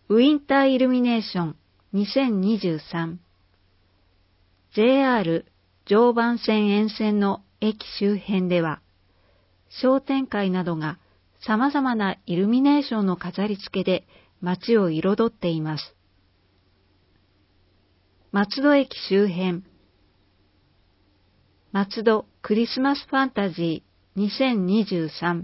ウィンターイルミネーション2023 JR 常磐線沿線の駅周辺では、商店会などが様々なイルミネーションの飾り付けで街を彩っています。松戸駅周辺、松戸クリスマスファンタジー2023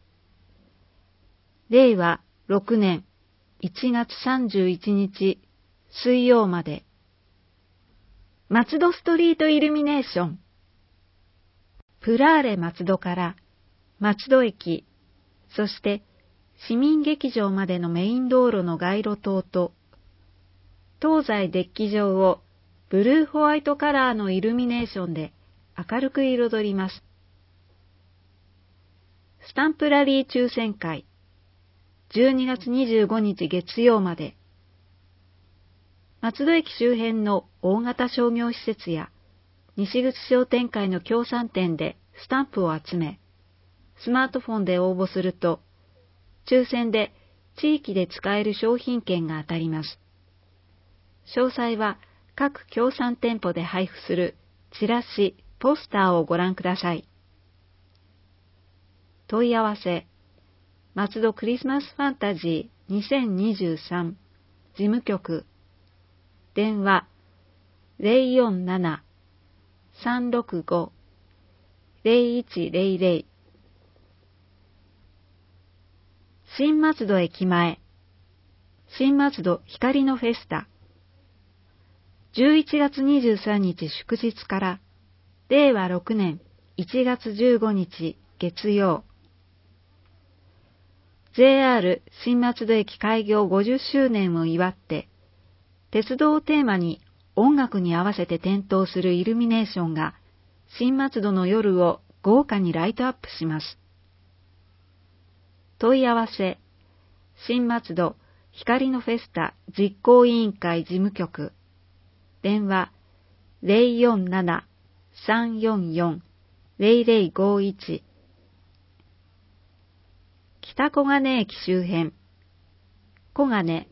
令和6年1月31日水曜まで、松戸ストリートイルミネーション、プラーレ松戸から松戸駅、そして市民劇場までのメイン道路の街路灯と、東西デッキ上をブルーホワイトカラーのイルミネーションで明るく彩ります。スタンプラリー抽選会、12月25日月曜まで、松戸駅周辺の大型商業施設や西口商店会の協賛店でスタンプを集め、スマートフォンで応募すると、抽選で地域で使える商品券が当たります。詳細は各協賛店舗で配布するチラシ、ポスターをご覧ください。問い合わせ、松戸クリスマスファンタジー2023事務局、電話 047-365-0100 新松戸駅前、新松戸光のフェスタ、11月23日祝日から令和6年1月15日月曜、JR 新松戸駅開業50周年を祝って、鉄道をテーマに音楽に合わせて点灯するイルミネーションが新松戸の夜を豪華にライトアップします。問い合わせ、新松戸光のフェスタ実行委員会事務局、電話 047-344-0051 北小金駅周辺、小金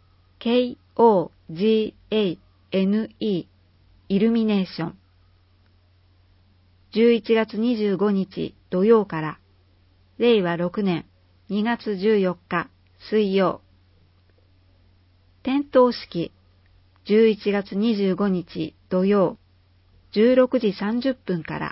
KOGANE イルミネーション、11月25日土曜から令和6年2月14日水曜、点灯式11月25日土曜16時30分から、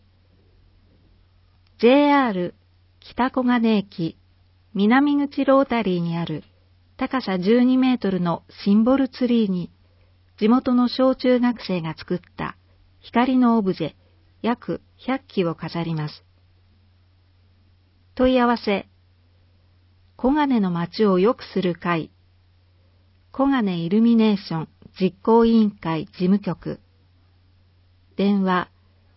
JR 北小金駅南口ロータリーにある高さ12メートルのシンボルツリーに地元の小中学生が作った光のオブジェ約100基を飾ります。問い合わせ、小金の街を良くする会、小金イルミネーション実行委員会事務局、電話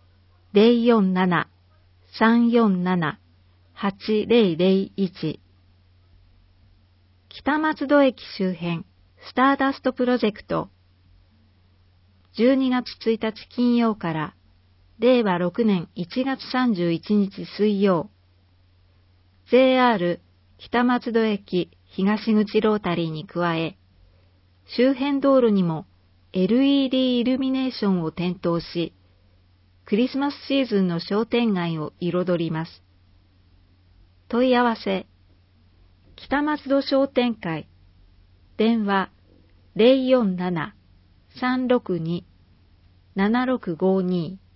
047-347-8001 北松戸駅周辺スターダストプロジェクト、12月1日金曜から令和6年1月31日水曜、 JR 北松戸駅東口ロータリーに加え、周辺道路にも LED イルミネーションを点灯し、クリスマスシーズンの商店街を彩ります。問い合わせ、北松戸商店会、電話 047-362-7652